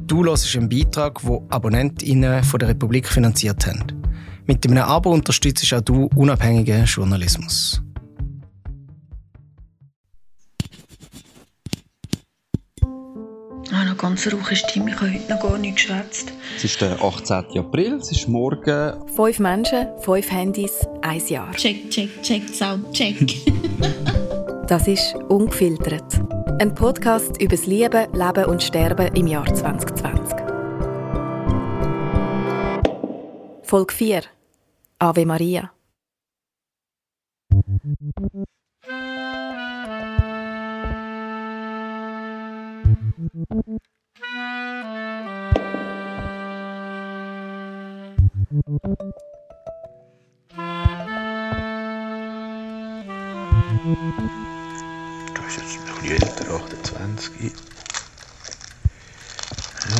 Du hörst einen Beitrag, den AbonnentInnen von der Republik finanziert haben. Mit einem Abo unterstützt auch du unabhängigen Journalismus. Eine ganz rauche Stimme, ich habe heute noch gar nicht geschwätzt. Es ist der 18. April, es ist morgen. 5 Menschen, 5 Handys, 1 Jahr. Check, Sound, check. Das ist «Ungefiltert». Ein Podcast über das Lieben, Leben und Sterben im Jahr 2020. Folge 4. Ave Maria. Du bist jetzt ein bisschen älter, 28. Ja.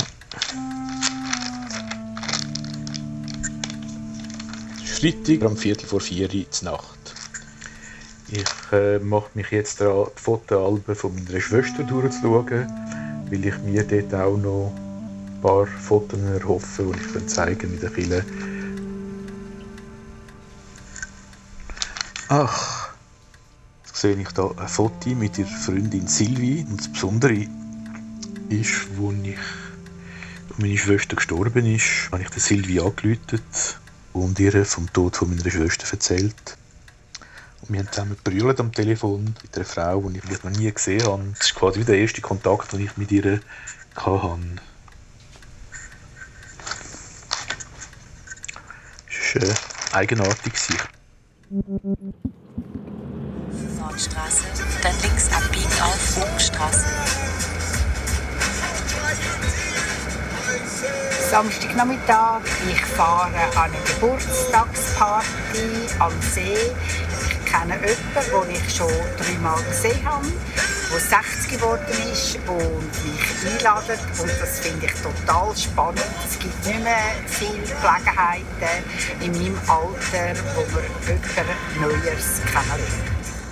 Es ist Freitag, um 3:45 Uhr zur Nacht. Ich mache mich jetzt daran, die Fotoalben von meiner Schwester durchzuschauen, weil ich mir dort auch noch ein paar Fotos erhoffe, die ich dann zeigen in der Kirche. Ach, jetzt sehe ich hier ein Foto mit ihrer Freundin Sylvie. Und das Besondere ist, als meine Schwester gestorben ist, habe ich der Sylvie angerufen und ihr vom Tod von meiner Schwester erzählt. Und wir haben zusammen gebrüllt am Telefon mit einer Frau, die ich noch nie gesehen habe. Das ist quasi der erste Kontakt, den ich mit ihr hatte. Es war eigenartig. Nordstraße, dann links abbiegen auf Hochstraße. Samstagnachmittag, ich fahre an eine Geburtstagsparty am See. Ich kenne jemanden, den ich schon 3-mal gesehen habe, der 60 geworden ist und mich einladet. Und das finde ich total spannend. Es gibt nicht mehr viele Gelegenheiten in meinem Alter, wo man jemanden Neues kennenlernt.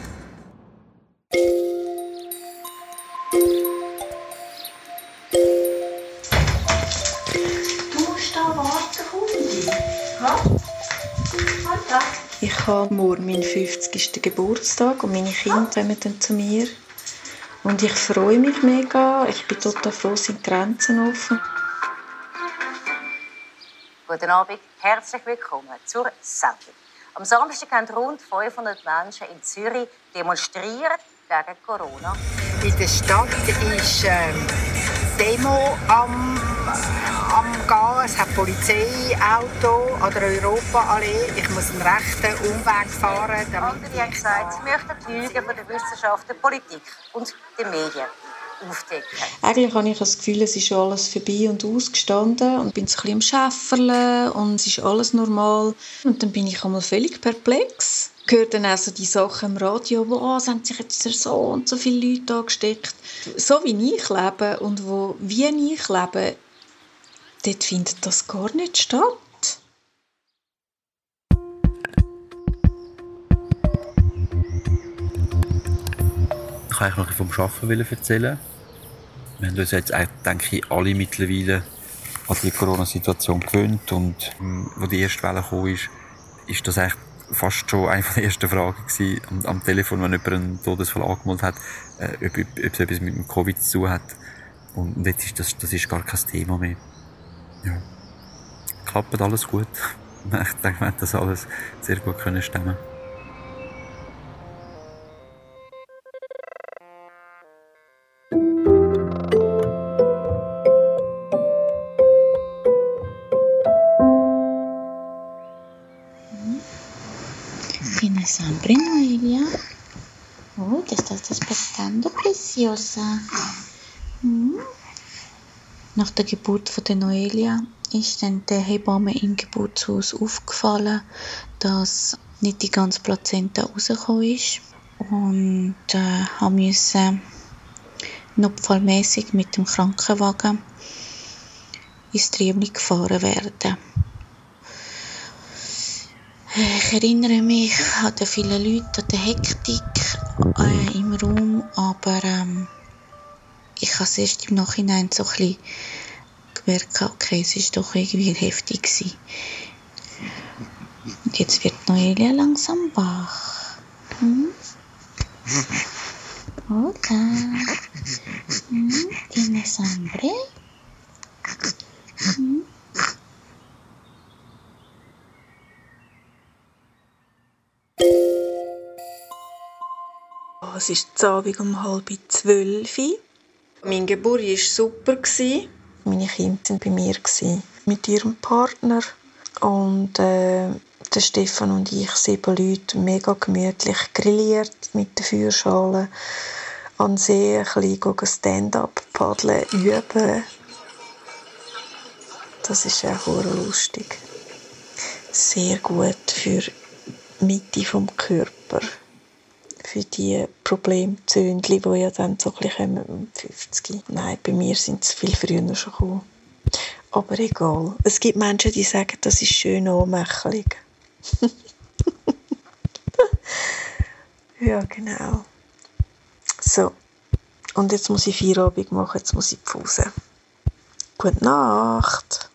Ich habe morgen meinen 50. Geburtstag und meine Kinder kommen dann zu mir. Und ich freue mich mega. Ich bin total froh, sind die Grenzen offen. Guten Abend, herzlich willkommen zur Sendung. Am Samstag haben rund 500 Menschen in Zürich demonstriert gegen Corona. In der Stadt ist Demo am Gehen. Es hat Polizeiauto an der Europaallee. Ich muss einen rechten Umweg fahren. Andere haben gesagt, sie möchten die Lügen von der Wissenschaft, der Politik und den Medien aufdecken. Eigentlich habe ich das Gefühl, es ist alles vorbei und ausgestanden und bin so ein bisschen am Schäferle und es ist alles normal. Und dann bin ich einmal völlig perplex. Ich höre dann auch so die Sachen im Radio, wo es haben sich jetzt so und so viele Leute angesteckt. So wie ich lebe und wie ich lebe, dort findet das gar nicht statt. Ich wollte eigentlich noch vom Arbeiten erzählen. Wir haben uns jetzt, denke ich, alle mittlerweile an die Corona-Situation gewöhnt. Und als die erste Welle kam, ist das eigentlich fast schon eine der ersten Fragen gewesen, am Telefon, wenn jemand einen Todesfall angemeldet hat, ob es etwas mit dem Covid zu tun hat. Und jetzt ist das ist gar kein Thema mehr. Ja. Klappt alles gut. Ich denke, wir haben das alles sehr gut stemmen. Fine sempre Noelia. Oh, te estás despertando, preciosa. Nach der Geburt von der Noelia ist dann der Hebamme im Geburtshaus aufgefallen, dass nicht die ganze Plazenta rausgekommen ist. Und musste notfallmäßig mit dem Krankenwagen ins Triebli gefahren werden. Ich erinnere mich an die vielen Leute, an die Hektik im Raum, aber ich habe es erst im Nachhinein so ein bisschen merke, okay, es war doch irgendwie heftig gewesen. Und jetzt wird Noelia langsam wach. Hola. ¿Tienes hambre? Es ist Abend um 11:30. Mein Geburt war super. Meine Kinder waren bei mir mit ihrem Partner. Und der Stefan und ich, 7 Leute, mega gemütlich grilliert mit der Feuerschale. An See ein bisschen Stand-up paddeln, üben. Das ist auch lustig. Sehr gut für die Mitte vom Körper. Für die Problemzündchen, die ja dann so ein bisschen um 50. Nein, bei mir sind sie viel früher schon gekommen. Aber egal. Es gibt Menschen, die sagen, das ist schön anmächelig. Ja, genau. So. Und jetzt muss ich Feierabend machen, jetzt muss ich Pause. Gute Nacht.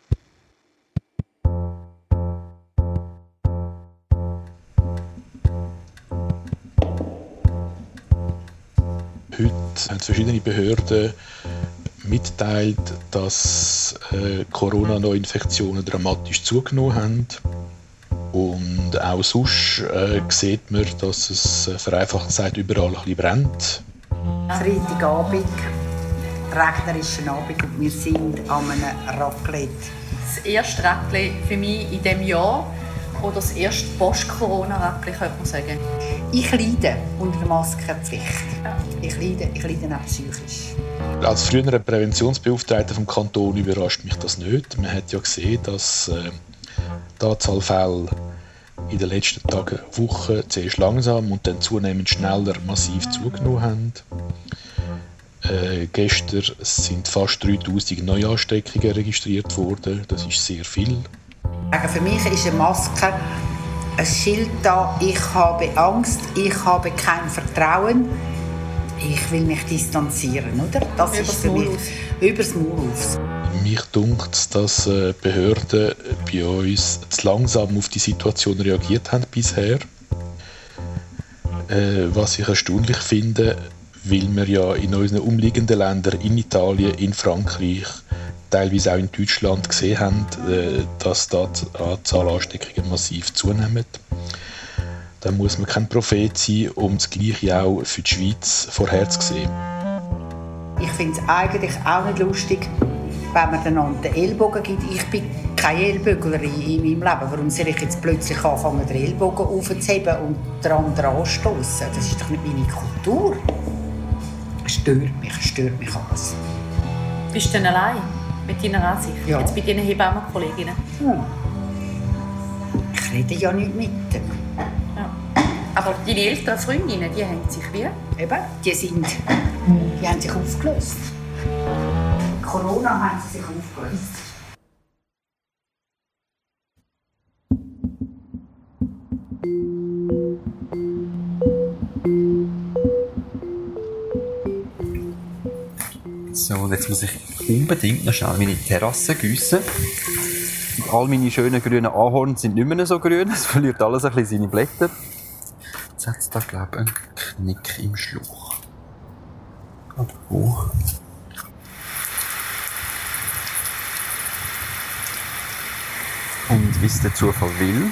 Heute haben verschiedene Behörden mitteilt, dass Corona-Neuinfektionen dramatisch zugenommen haben. Und auch sonst sieht man, dass es vereinfacht gesagt überall ein bisschen brennt. Freitagabend, regnerischen Abend, und wir sind an einem Raclette. Das erste Raclette für mich in diesem Jahr oder das erste Post-Corona-Raclette, könnte man sagen. Ich leide unter der Maskenpflicht. Ich leide auch psychisch. Als früherer Präventionsbeauftragter vom Kanton überrascht mich das nicht. Man hat ja gesehen, dass die Anzahl Fälle in den letzten Tagen, Wochen zuerst langsam und dann zunehmend schneller massiv zugenommen haben. Gestern sind fast 3000 Neuansteckungen registriert worden. Das ist sehr viel. Für mich ist eine Maske ein Schild da. Ich habe Angst, ich habe kein Vertrauen. Ich will mich distanzieren, oder? Das ist für mich übers Maul aus. Mich dunkt, dass Behörden bei uns zu langsam auf die Situation reagiert haben bisher. Was ich erstaunlich finde, weil wir ja in unseren umliegenden Ländern, in Italien, in Frankreich, teilweise auch in Deutschland gesehen haben, dass da die Anzahl Ansteckungen massiv zunimmt. Da muss man kein Prophet sein, um das Gleiche auch für die Schweiz vorherzusehen. Ich finde es eigentlich auch nicht lustig, wenn man einander den Ellbogen gibt. Ich bin keine Ellböglerin in meinem Leben. Warum soll ich jetzt plötzlich anfangen, den Ellbogen aufzuheben und den anderen anstoßen? Das ist doch nicht meine Kultur. Es stört mich alles. Bist du denn allein mit deiner Ansicht? Ja. Jetzt bei deinen Hebammenkolleginnen? Ich rede ja nicht mit dem. Ja. Aber deine älteren Freundinnen, die haben sich wie? Eben, die haben sich aufgelöst. Corona haben sie sich aufgelöst. So, und jetzt muss ich unbedingt noch schnell meine Terrasse gießen. Und all meine schönen grünen Ahorn sind nicht mehr so grün. Es verliert alles ein bisschen seine Blätter. Jetzt hat es da, glaube ich, einen Knick im Schluch. Aber wo? Und wie es der Zufall will,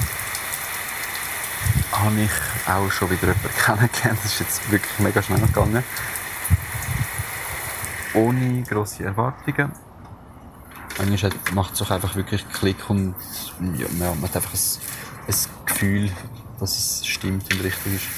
habe ich auch schon wieder jemanden kennengelernt. Das ist jetzt wirklich mega schnell gegangen. Ohne grosse Erwartungen. Manchmal macht es auch einfach wirklich Klick und ja, man hat einfach ein Gefühl, dass es stimmt und richtig ist.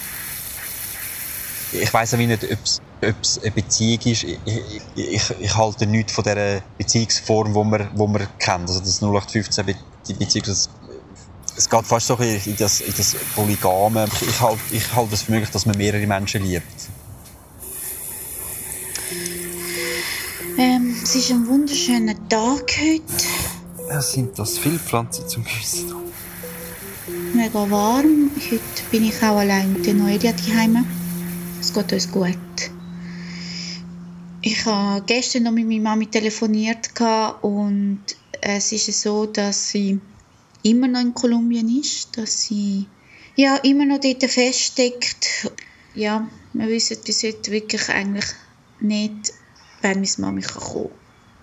Ich weiss auch nicht, ob es eine Beziehung ist. Ich halte nichts von dieser Beziehungsform, die man kennt. Also das 0815 Beziehung, es geht fast so in das Polygame. Ich halte es für möglich, dass man mehrere Menschen liebt. Es ist ein wunderschöner Tag heute. Ja, sind das viele Pflanzen zum Gießen? Mega warm. Heute bin ich auch allein mit der Noelia daheim. Es geht uns gut. Ich habe gestern noch mit meiner Mami telefoniert und es ist so, dass sie immer noch in Kolumbien ist, dass sie immer noch dort feststeckt. Ja, wir wissen bis heute wirklich eigentlich nicht, wann meine Mami kommen kann.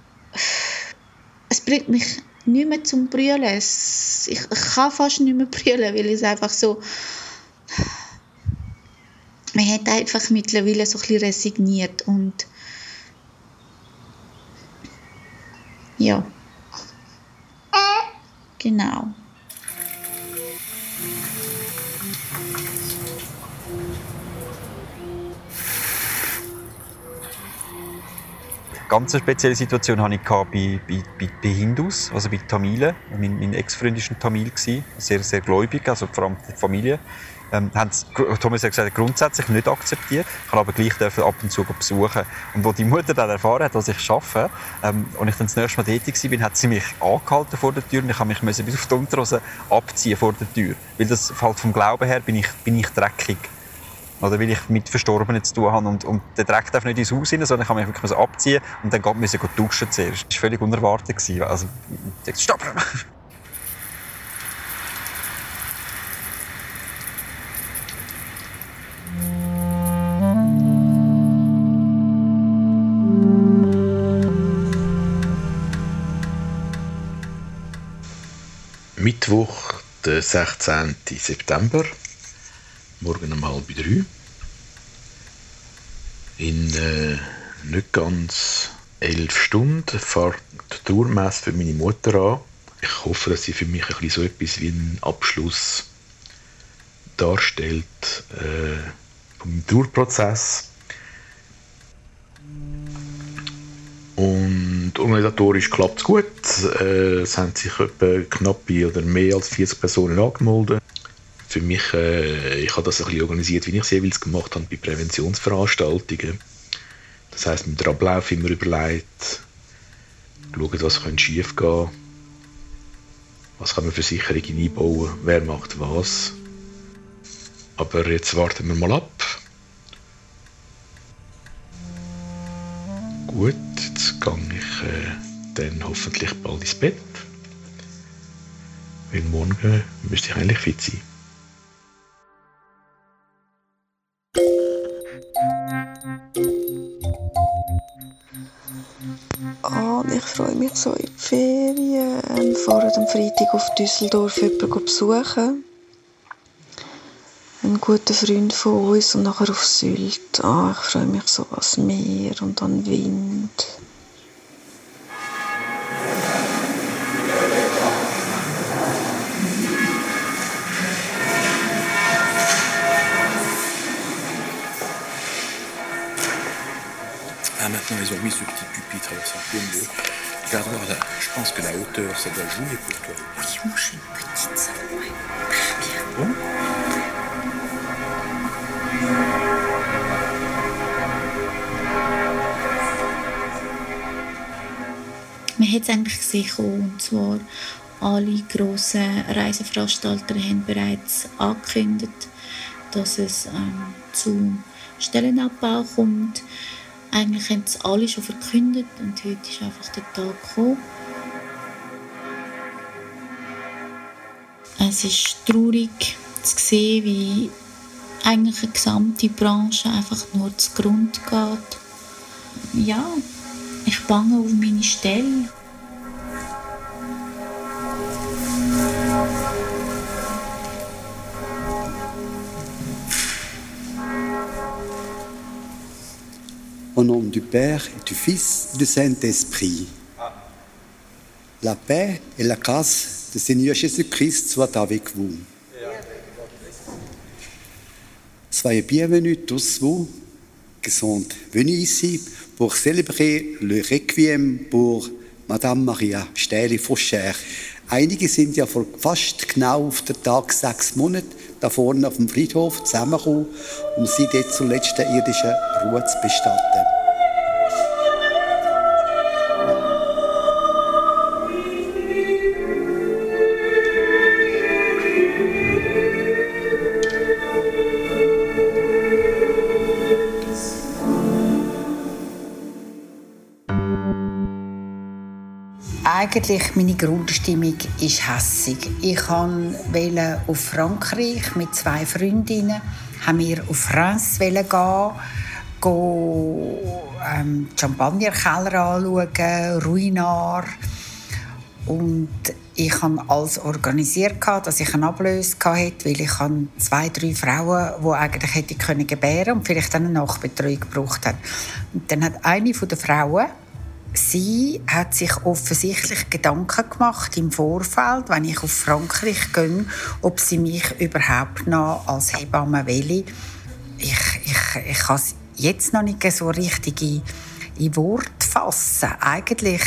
Es bringt mich nicht mehr zum Brüllen. Ich kann fast nicht mehr brüllen, weil es einfach so... Man hat einfach mittlerweile so ein bisschen resigniert und ja, genau. Ganz eine spezielle Situation hatte ich bei Hindus, also bei Tamilen. Mein Ex-Freund war ein Tamil, sehr, sehr gläubig, also vor allem die Familie. Thomas hat gesagt, grundsätzlich nicht akzeptiert. Ich habe aber gleich ab und zu besuchen. Und als die Mutter dann erfahren hat, was ich arbeite, und ich dann das nächste Mal tätig war, hat sie mich angehalten vor der Tür und ich musste mich bis auf die Unterhose abziehen vor der Tür. Weil das halt vom Glauben her bin ich dreckig. Oder weil ich mit Verstorbenen zu tun habe. Und der Dreck darf nicht ins Haus rein, sondern ich kann mich wirklich abziehen und dann musste ich duschen zuerst. Das war völlig unerwartet. Also, ich dachte, stopp! Mittwoch, der 16. September, morgen um 2:30. In nicht ganz 11 Stunden fährt die Trauermesse für meine Mutter an. Ich hoffe, dass sie für mich ein bisschen so etwas wie einen Abschluss darstellt von meinem Trauerprozess. Und organisatorisch klappt es gut. Es haben sich etwa knappe oder mehr als 40 Personen angemeldet. Für mich, ich habe das ein bisschen organisiert, wie ich es jeweils gemacht habe bei Präventionsveranstaltungen. Das heisst, mit dem Ablauf immer überlegt, schauen, was schief gehen kann, was kann man für Sicherungen einbauen, wer macht was. Aber jetzt warten wir mal ab. Gut, jetzt gehe ich dann hoffentlich bald ins Bett. Weil morgen müsste ich eigentlich fit sein. Und ich freue mich so in die Ferien. Wir fahren am Freitag auf Düsseldorf jemanden besuchen. Ein guter Freund von uns und nachher auf Sylt. Ich freue mich so ans Meer und an den Wind. Ah, maintenant, ils ont mis ce petit pupitre, c'est un peu mieux. Regarde voir là, je pense que la hauteur, ça doit jouer pour toi. Oui, moi je suis une petite, ça va, ouais. Très bien. Bon. Man hat es eigentlich gesehen, und zwar alle grossen Reiseveranstalter haben bereits angekündigt, dass es zu Stellenabbau kommt. Eigentlich haben es alle schon verkündet und heute ist einfach der Tag gekommen. Es ist traurig zu sehen, wie eigentlich eine gesamte Branche einfach nur zugrunde geht. Ja, ich bange auf meine Stelle. Au nom du Père et du Fils et du Saint-Esprit. La paix et la grâce du Seigneur Jésus-Christ soient avec vous. Soyez bienvenus tous vous qui sont venus ici pour célébrer le Requiem pour Madame Maria Stähli-Fauchère. Einige sind ja vor fast genau auf den Tag 6 Monate da vorne auf dem Friedhof zusammengekommen, um sie dort zur letzten irdischen Ruhe zu bestatten. Eigentlich meine Grundstimmung ist hässig. Ich wollte auf Frankreich mit 2 Freundinnen. Haben wir auf France gehen, Champagnerkeller anschauen, Ruinart. Und ich habe alles organisiert, dass ich eine Ablöse hatte, weil ich 2, 3 Frauen, die eigentlich hätten gebären können und vielleicht eine Nachbetreuung gebraucht haben. Und dann hat eine der Frauen, sie hat sich offensichtlich Gedanken gemacht im Vorfeld, wenn ich auf Frankreich gehe, ob sie mich überhaupt noch als Hebamme will. Ich kann es jetzt noch nicht so richtig in Worte fassen. Eigentlich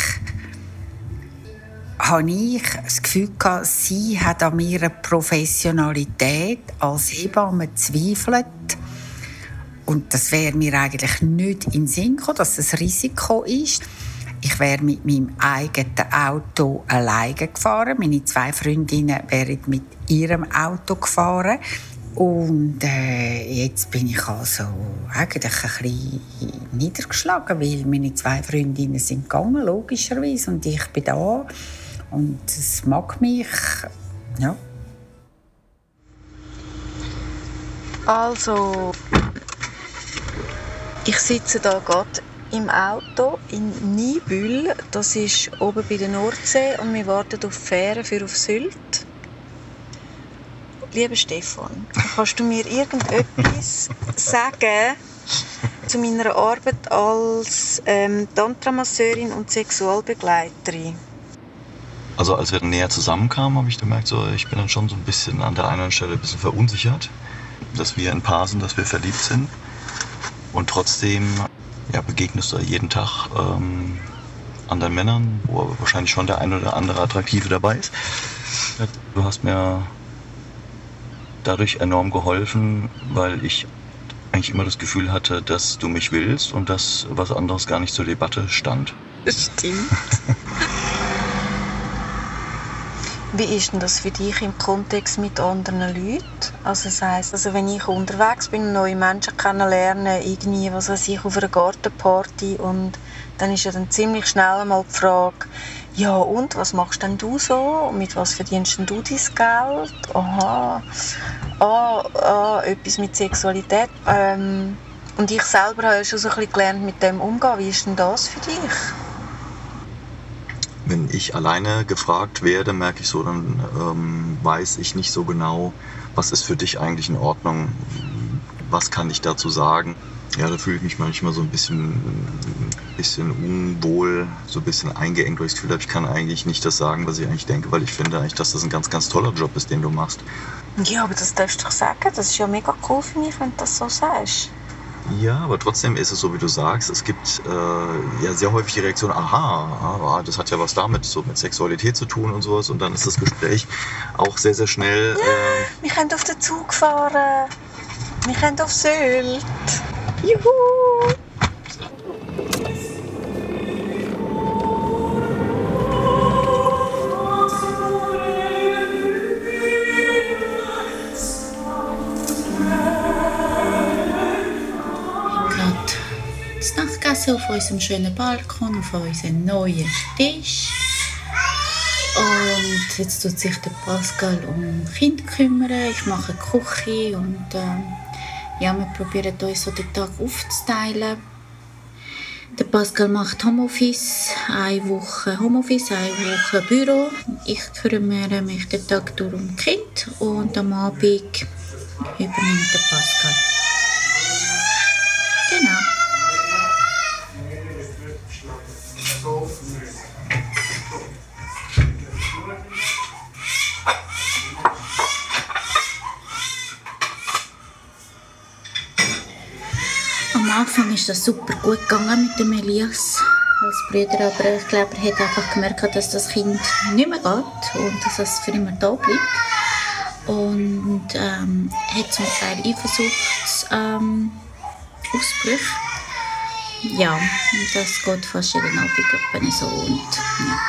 habe ich das Gefühl gehabt, sie hat an meiner Professionalität als Hebamme gezweifelt. Und das wäre mir eigentlich nicht in den Sinn gekommen, dass das ein Risiko ist. Ich wäre mit meinem eigenen Auto alleine gefahren. Meine 2 Freundinnen wären mit ihrem Auto gefahren. Und jetzt bin ich also eigentlich ein bisschen niedergeschlagen, weil meine 2 Freundinnen sind gegangen, logischerweise, und ich bin da. Und es mag mich, ja. Also, ich sitze da gerade im Auto in Nibül, das ist oben bei der Nordsee, und wir warten auf die Fähre für auf Sylt. Lieber Stefan, kannst du mir irgendetwas sagen zu meiner Arbeit als Tantra-Masseurin und Sexualbegleiterin? Also als wir näher zusammenkamen, habe ich gemerkt, so, ich bin dann schon so ein bisschen an der einen oder anderen Stelle ein bisschen verunsichert, dass wir ein Paar sind, dass wir verliebt sind. Und trotzdem begegnest du jeden Tag anderen Männern, wo wahrscheinlich schon der ein oder andere Attraktive dabei ist. Du hast mir dadurch enorm geholfen, weil ich eigentlich immer das Gefühl hatte, dass du mich willst und dass was anderes gar nicht zur Debatte stand. Stimmt. Wie ist denn das für dich im Kontext mit anderen Leuten? Also das heisst, wenn ich unterwegs bin, neue Menschen kennenlernen, irgendwie, was weiß ich, auf einer Gartenparty, und dann ist ja dann ziemlich schnell mal die Frage, ja und, was machst denn du so? Mit was verdienst denn du dein Geld? Aha, etwas mit Sexualität. Und ich selber habe ja schon so ein bisschen gelernt, mit dem umzugehen. Wie ist denn das für dich? Wenn ich alleine gefragt werde, merke ich so, dann weiß ich nicht so genau, was ist für dich eigentlich in Ordnung, was kann ich dazu sagen. Ja, da fühle ich mich manchmal so ein bisschen unwohl, so ein bisschen eingeengt, weil ich das Gefühl habe, ich kann eigentlich nicht das sagen, was ich eigentlich denke, weil ich finde eigentlich, dass das ein ganz, ganz toller Job ist, den du machst. Ja, aber das darfst du doch sagen. Das ist ja mega cool für mich, wenn du das so sagst. Ja, aber trotzdem ist es so, wie du sagst, es gibt sehr häufig die Reaktion, aha, das hat ja was damit, so mit Sexualität zu tun und sowas, und dann ist das Gespräch auch sehr, sehr schnell. Wir können auf den Zug fahren. Wir können auf Sylt. Juhu! Auf unserem schönen Balkon, auf unserem neuen Tisch. Und jetzt tut sich der Pascal um Kinder kümmern. Ich mache Küche und wir probieren uns so den Tag aufzuteilen. Der Pascal macht Homeoffice, eine Woche Homeoffice, eine Woche Büro. Ich kümmere mich den Tag durch um die Kinder und am Abend übernimmt der Pascal. Genau. Am Anfang ist das super gut gegangen mit dem Elias als Bruder, aber ich glaube, er hat einfach gemerkt, dass das Kind nicht mehr geht und dass es für immer da bleibt. Und hat zum Teil Eifersuchtsausbrüche. Ja, und das geht fast jeden Abend so. Und, ja.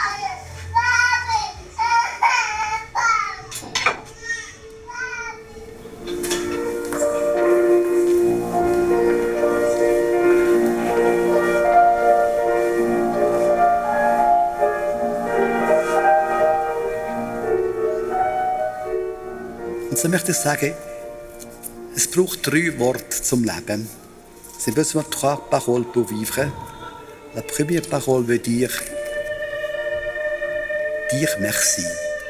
so möchte ich sagen, es braucht 3 Worte zum Leben. C'est besoin de 3 paroles pour vivre. La première parole veut dire merci.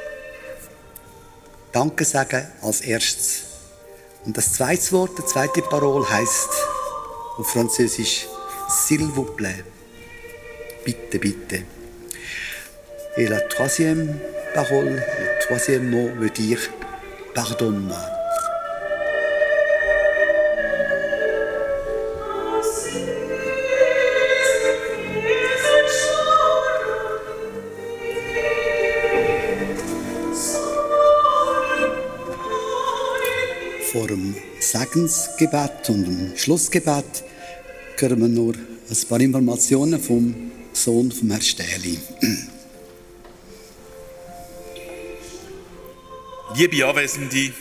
Danke sagen als erstes. Und das zweite Wort, die zweite Parole heisst auf Französisch s'il vous plaît. Bitte, bitte. Et la troisième parole, le troisième mot veut dire pardonne-moi. Vor dem Segensgebet und dem Schlussgebet hören wir nur ein paar Informationen vom Sohn von Herrn Stähli. Liebe Anwesende,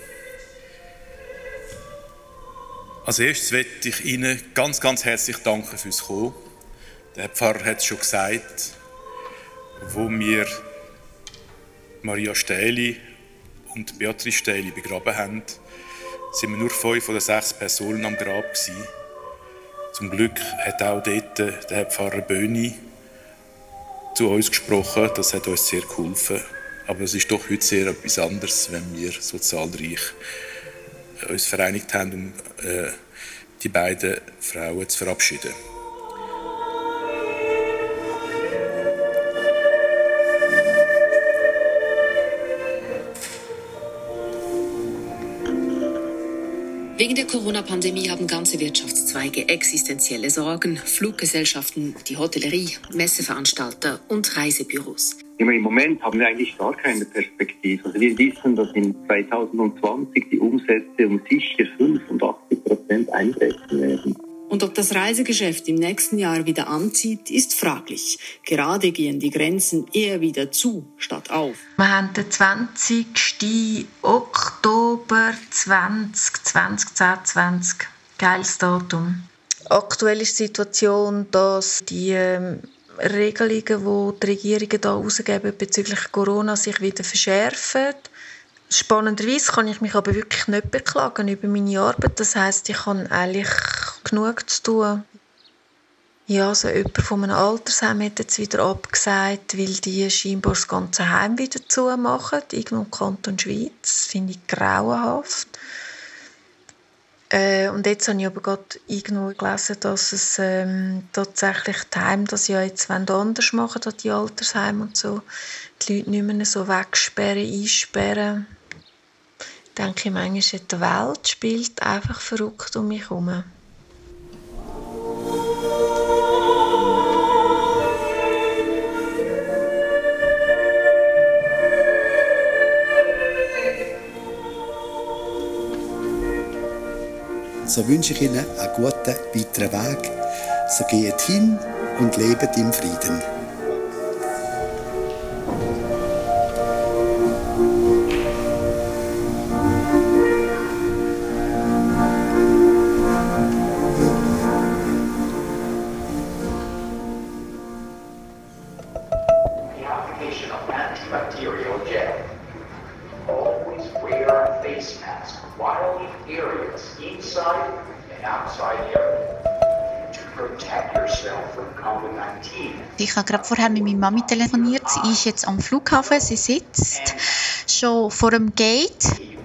als erstes möchte ich Ihnen ganz, ganz herzlich danken fürs Kommen. Der Herr Pfarrer hat es schon gesagt, wo wir Maria Stähli und Beatrice Stähli begraben haben, sind wir nur 5 von den 6 Personen am Grab gewesen. Zum Glück hat auch dort der Herr Pfarrer Böhni zu uns gesprochen. Das hat uns sehr geholfen. Aber es ist doch heute sehr etwas anderes, wenn wir so zahlreich uns vereinigt haben, um die beiden Frauen zu verabschieden. Wegen der Corona-Pandemie haben ganze Wirtschaftszweige existenzielle Sorgen. Fluggesellschaften, die Hotellerie, Messeveranstalter und Reisebüros. Im Moment haben wir eigentlich gar keine Perspektive. Also wir wissen, dass in 2020 die Umsätze um sicher 85% einbrechen werden. Und ob das Reisegeschäft im nächsten Jahr wieder anzieht, ist fraglich. Gerade gehen die Grenzen eher wieder zu, statt auf. Wir haben den 20. Oktober 2020. Geiles Datum. Aktuell ist die Situation, dass die Regelungen, die die Regierungen hier herausgeben bezüglich Corona, sich wieder verschärfen. Spannenderweise kann ich mich aber wirklich nicht beklagen über meine Arbeit. Das heisst, ich habe eigentlich genug zu tun. Ja, also jemand von einem Altersheim hat jetzt wieder abgesagt, weil die scheinbar das ganze Heim wieder zumachen. Irgendwo im Kanton Schweiz. Das finde ich grauenhaft. Und jetzt habe ich aber gerade irgendwo gelesen, dass es tatsächlich die Heime das ja jetzt anders machen, die Altersheime und so. Die Leute nicht mehr so wegsperren, einsperren. Ich denke manchmal, die Welt spielt einfach verrückt um mich herum. So wünsche ich Ihnen einen guten weiteren Weg. So geht hin und lebt im Frieden. Ich habe gerade vorher mit meiner Mami telefoniert. Sie ist jetzt am Flughafen. Sie sitzt schon vor dem Gate.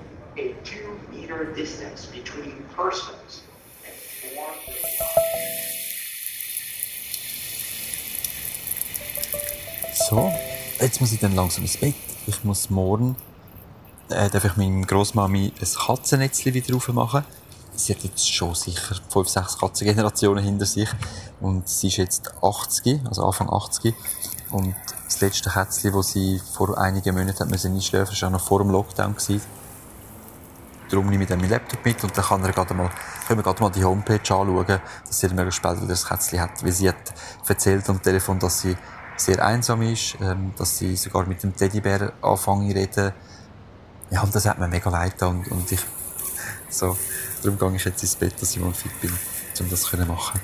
So, jetzt muss ich dann langsam ins Bett. Ich muss morgen darf ich meiner Grossmami ein Katzennetzchen wieder aufmachen. Sie hat jetzt schon sicher 5, 6 Katzengenerationen hinter sich. Und sie ist jetzt 80, also Anfang 80. Und das letzte Kätzchen, das sie vor einigen Monaten einschläfen musste, war auch noch vor dem Lockdown. Darum nehme ich dann meinen Laptop mit und dann können wir gerade mal die Homepage anschauen, dass sie möglichst spät wieder das Kätzchen hat. Weil sie hat erzählt am Telefon, dass sie sehr einsam ist, dass sie sogar mit dem Teddybär anfangen zu reden. Ja, und das hat mir mega leid getan. Und ich, so, darum gehe ich jetzt ins Bett, dass ich mal fit bin, um das zu machen.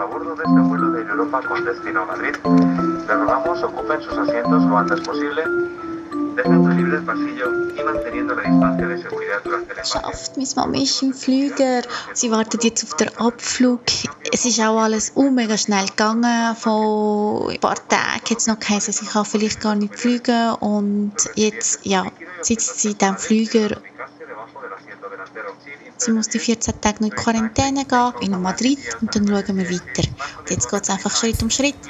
bordo de este vuelo de Europa con destino a Madrid, les rogamos ocupen sus asientos lo antes posible, dejando libre el pasillo y manteniendo la distancia de seguridad durante el embarque. Meine Mama ist im Flüger. Sie wartet jetzt auf den Abflug. Es ist auch alles mega schnell gegangen. Vor ein paar Tagen hat es noch geheißen, ich kann vielleicht gar nicht fliegen. Und jetzt sitzt sie in diesem Flüger. Sie muss die 14 Tage noch in Quarantäne gehen, in Madrid, und dann schauen wir weiter. Und jetzt geht es einfach Schritt um Schritt.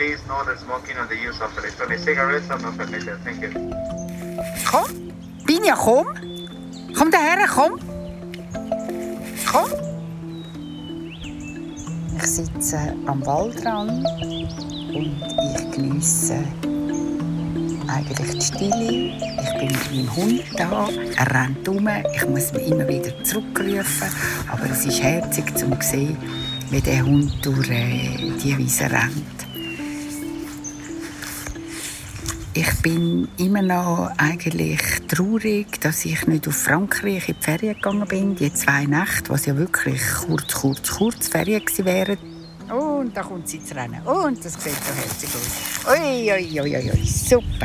Komm, Binja, komm. Komm daher, komm. Komm. Ich sitze am Waldrand und ich geniesse eigentlich die Stille. Ich bin mit meinem Hund da, er rennt rum, ich muss ihn immer wieder zurückrufen. Aber es ist herzig zu sehen, wie der Hund durch die Wiese rennt. Ich bin immer noch eigentlich traurig, dass ich nicht auf Frankreich in die Ferien gegangen bin. Die 2 Nächte, was ja wirklich kurz Ferien gewesen wären. Und da kommt sie zu rennen. Und das sieht so herzig aus. Ui, super.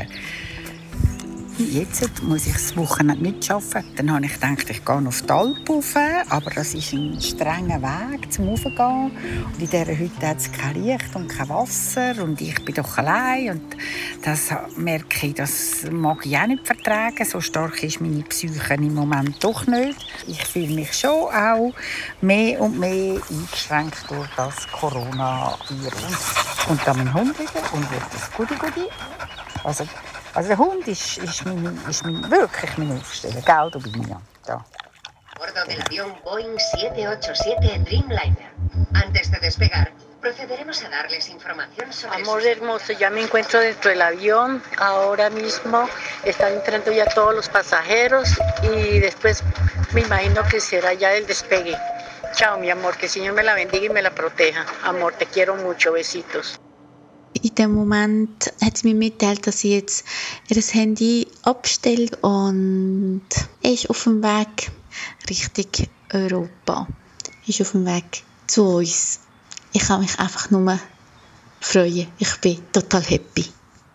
Jetzt muss ich das Wochenende nicht arbeiten. Dann habe ich gedacht, ich gehe auf die Alp rauf, aber das ist ein strenger Weg zum Raufgehen. Und in dieser Hütte hat es kein Licht und kein Wasser und ich bin doch allein. Und das merke ich, das mag ich auch nicht vertragen. So stark ist meine Psyche im Moment doch nicht. Ich fühle mich schon auch mehr und mehr eingeschränkt durch das Coronavirus. Und dann mein Hund wieder und wird das Gudi. Also der Hund ist wirklich mein Aufsteller, gell, du Binja. Da. Bordo del avión Boeing 787 Dreamliner. Antes de despegar, procederemos a darles información sobre... Amor hermoso, ya me encuentro dentro del avión. Ahora mismo están entrando ya todos los pasajeros y después me imagino que será ya el despegue. Chao, mi amor, que el Señor me la bendiga y me la proteja. Amor, te quiero mucho, besitos. In dem Moment hat sie mir mitgeteilt, dass sie jetzt ihr Handy abstellt und er ist auf dem Weg Richtung Europa. Er ist auf dem Weg zu uns. Ich kann mich einfach nur freuen. Ich bin total happy.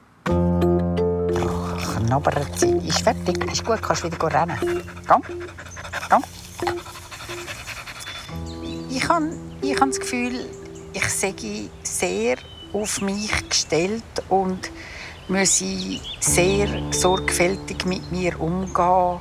Knabbert sie. Ist fertig, ist gut, kannst wieder rennen. Komm. Ich habe das Gefühl, ich sage sehr auf mich gestellt und muss sehr sorgfältig mit mir umgehen.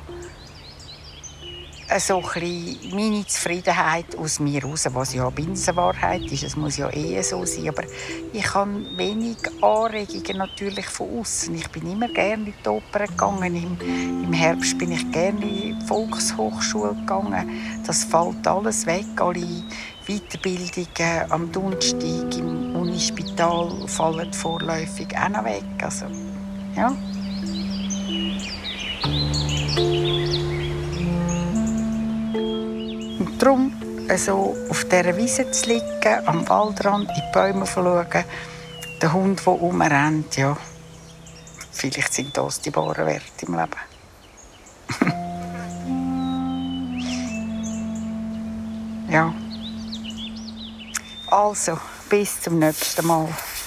So ein bisschen meine Zufriedenheit aus mir raus, was ja Binsenwahrheit ist. Es muss ja so sein. Aber ich habe wenig Anregungen natürlich von außen. Ich bin immer gerne in die Oper gegangen. Im Herbst bin ich gerne in die Volkshochschule gegangen. Das fällt alles weg. Alle Weiterbildungen am Dunstig im Unispital fallen vorläufig auch noch weg. Also, ja. Und darum, also auf dieser Wiese zu liegen, am Waldrand, in die Bäume zu schauen, der Hund, der rumrennt, ja, vielleicht sind das die wahren Werte im Leben. Ja. Also, bis zum nächsten Mal.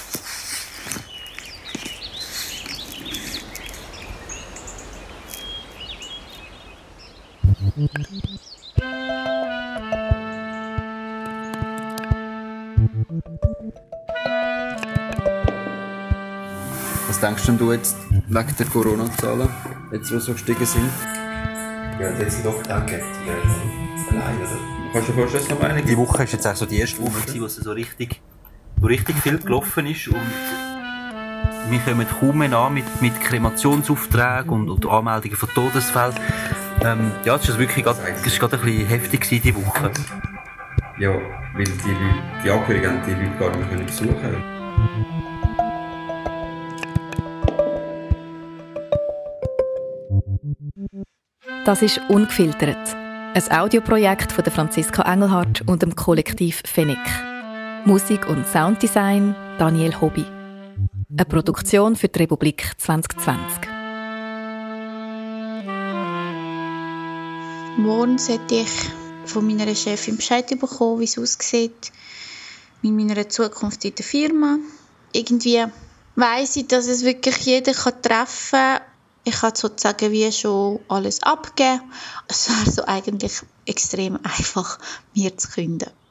Was denkst du jetzt wegen der Corona-Zahlen, jetzt die so gestiegen sind? Ja, das sind doch danke. Allein, oder? Kannst du dir vorstellen, was meine? Die Woche ist jetzt auch so die erste Woche, wo es so richtig viel gelaufen ist. Und wir kommen kaum mehr an mit Kremationsaufträgen und Anmeldungen von Todesfällen. Ja, das war wirklich gerade ein bisschen heftig diese Woche. Ja, weil die Angehörigen haben die Leute gar nicht mehr besuchen. Das ist «Ungefiltert», ein Audioprojekt von Franziska Engelhardt und dem Kollektiv Fennek. Musik und Sounddesign Daniel Hobby. Eine Produktion für die Republik 2020. Morgen sollte ich von meiner Chefin Bescheid bekommen, wie es aussieht mit meiner Zukunft in der Firma. Irgendwie weiss ich, dass es wirklich jeder treffen kann. Ich habe sozusagen wie schon alles abgegeben. Es wäre so eigentlich extrem einfach, mir zu künden.